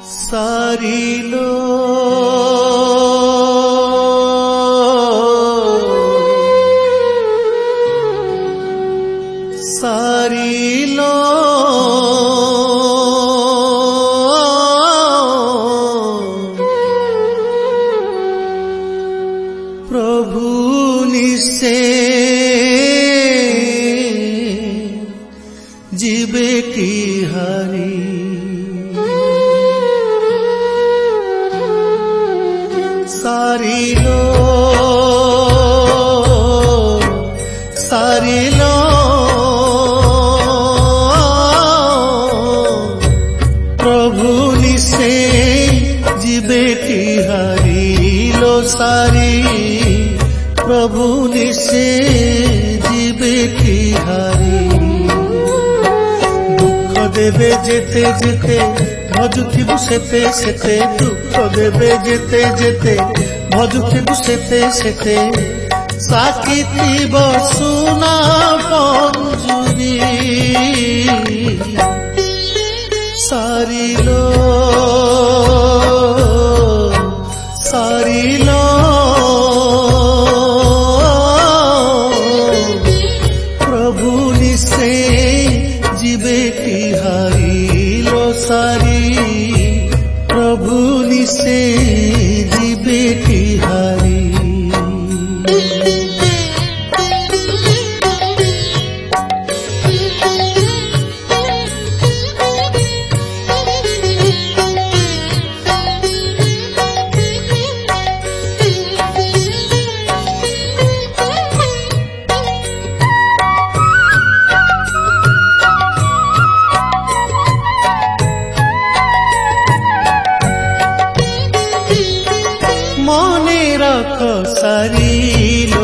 सारिलो सारिलो प्रभु निसे जीवे की हरी सारिलो सारिलो प्रभु निसे जीवे की हरिलो सारी प्रभु निसे जीवे की हरी दुख देवे जेते जेते भजुथिबु सेते सेते दुख देवे जेते जेते भजुथिबु सेते सेते साकिथिब सुना पंजुरी सारिलो सारिलो प्रभु निसे जीवे की हरिलो सारी प्रभु निसे जीवे की हरी सारिलो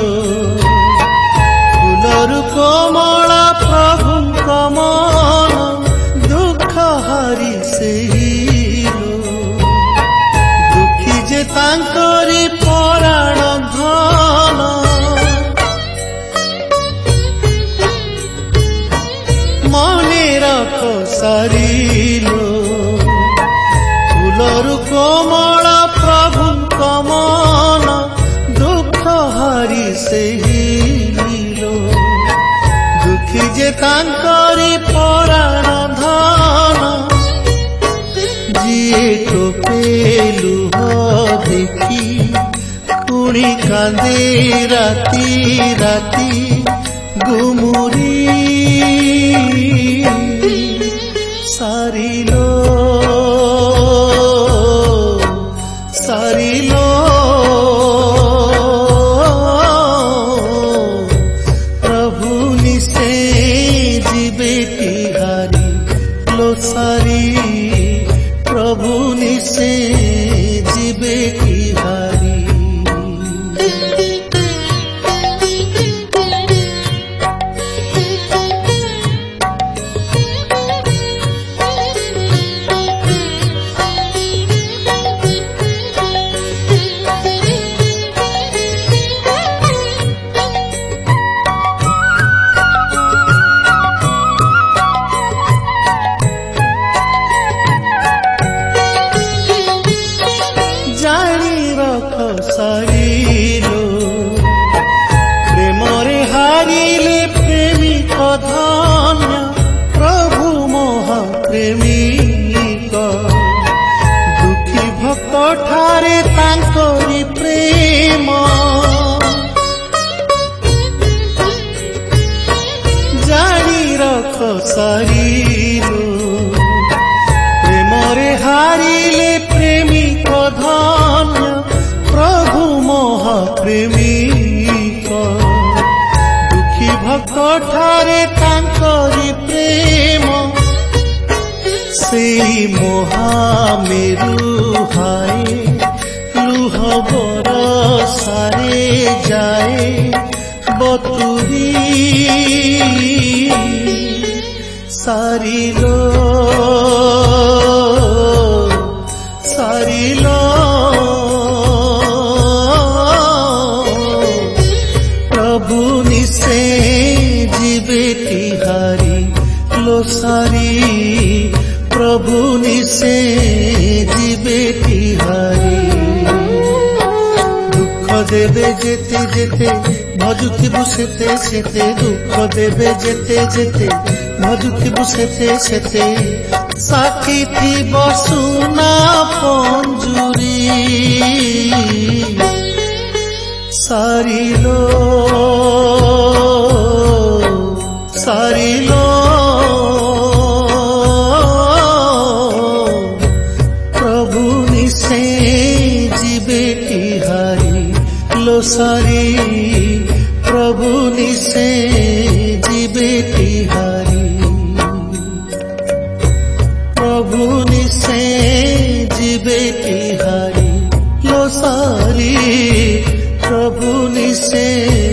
फूलर कोमल प्रभु कमल दुख हारी सेहिलो दुखी जे तांकरी पराण धन मने रख सारिलो फूलर कोमल प्रभु कमल हारी सेहिलो दुखी जे तांकरी पराण धन जिए टोपे लुह देखी पुणी कांदे राती राती गुमुरी सारिलो सारिलो सारी प्रभु निसे जीवे की हरी सारिलो प्रेमरे हारिले प्रेमिक धन्य प्रभु महाप्रेमिक दुखी भक्त ठारे तांकरी प्रेम जानी रख सारिलो प्रेमरे हारिले प्रेमिक धन्य प्रभु महाप्रेमिक दुखी भक्त ठारे तांकरी प्रेम सेई महामेरु हाय लुह बरसारे जाए बतुरी सारिलो सारिलो प्रभु निसे जीवे की हरी लो सारी प्रभु निसे देवे जेते जेते भजुथिबु सेते सेते दुख देवे जेते जेते भजुथिबु सेते सेते साथी थिब सुना पंजुरी सारिलो सारिलो प्रभु निसे जीवेटी हारी लो सारी प्रभु निसे जीवेटी हारी प्रभु निसे जीवेटी हारी लो सारी प्रभु निसे